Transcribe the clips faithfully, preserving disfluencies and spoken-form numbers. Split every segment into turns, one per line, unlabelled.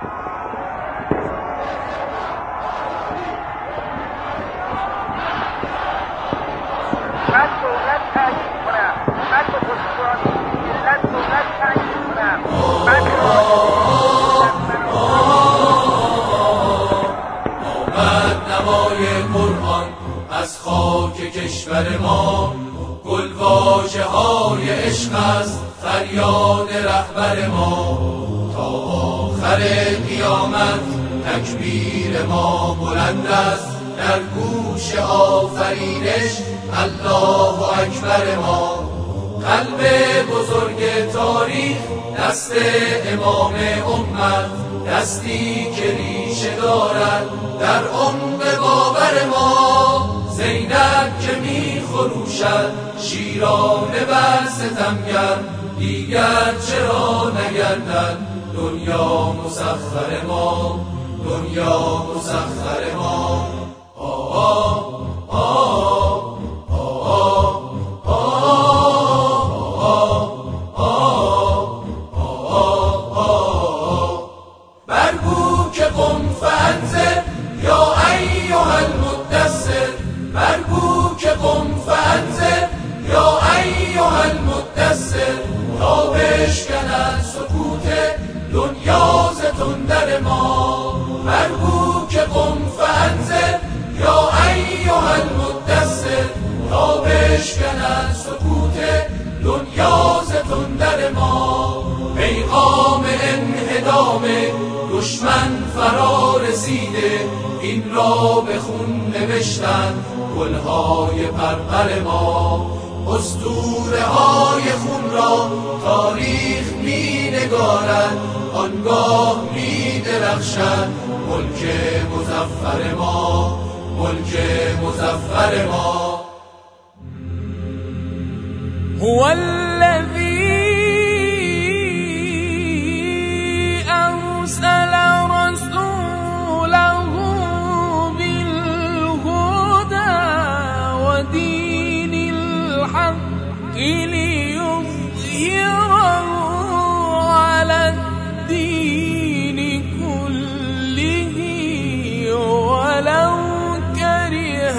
من دولت تأیید کنم، من به خصوصان ملت دولت تأیید کنم، من
آمد نوای قرآن از خاک کشور ما، گلواژه های عشق است فریاد رهبر ما. تا آخر قیامت تکبیر ما بلند است، در گوش آفرینش الله اکبر ما. قلب بزرگ تاریخ دست امام امت، دستی که ریشه دارد در عمق باور ما. زینب که می خروشد شیرانه بر ستمگر، دیگر چرا نگردد دنیا مسخر ما، دنیا مسخر ما. آه آه برگو که قم فانذر یا ایها المدثر، برگو که قم فانذر یا ایها المدثر. تا بشکند سکوت دنیا ز تندر ما، برگو که قم فانذر یا ایها المدثر. تا بشکند سکوت دنیا ز تندر ما. پیغام انهدام دشمن فرا رسیده، این را به خون نوشتند گلهای پرپر ما. اسطوره های خون را تاریخ می نگارد، آنگاه می درخشد ملک مظفر ما، ملک مظفر ما.
هو الذی أرسل رسوله بالهدى ودين الحق ليظهره على الدين كله ولو كره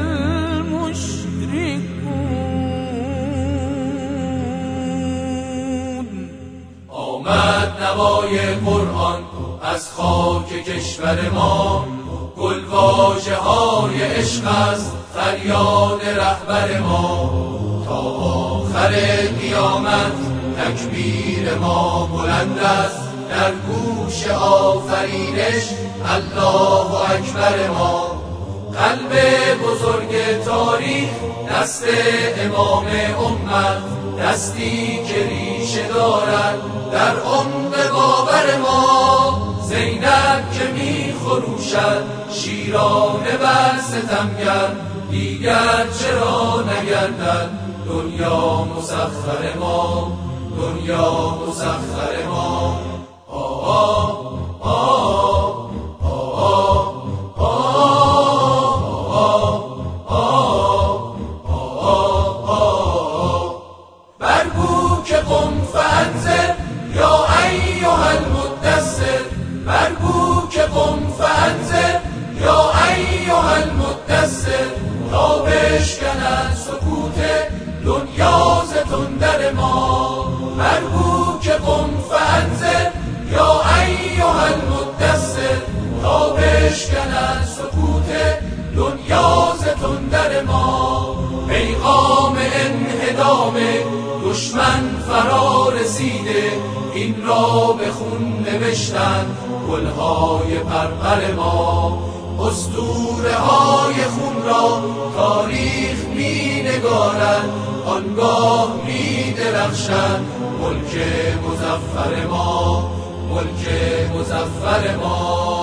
المشركون.
آمد نوای قرآن از خاک کشور ما، گلواژه های عشق است فریاد رهبر ما. تا آخر قیامت تکبیر ما بلند است، در گوش آفرینش الله اکبر ما. قلب بزرگ تاریخ دست امام امت، دستی که ریشه دارد در عمق باور ما. زینب که می خروشد شیرانه بر ستمگر، دیگر چرا نگردد دنیا مسخر ما، دنیا مسخر ما. آه آه برگو که قم فانذر یا ایها المدثر، برگو که قم فانذر یا ایها المدثر. تا بشکند سکوت دنیا ز تندر ما، برگو که قم فانذر یا ایها المدثر. تا بشکند سکوت دنیا ز تندر ما. پیغام انهدام دشمن فرا رسیده، این را به خون نوشتند گلهای پرپر ما. اسطوره های خون را تاریخ می نگارد، آنگاه می درخشد ملک مظفر ما، ملک مظفر ما.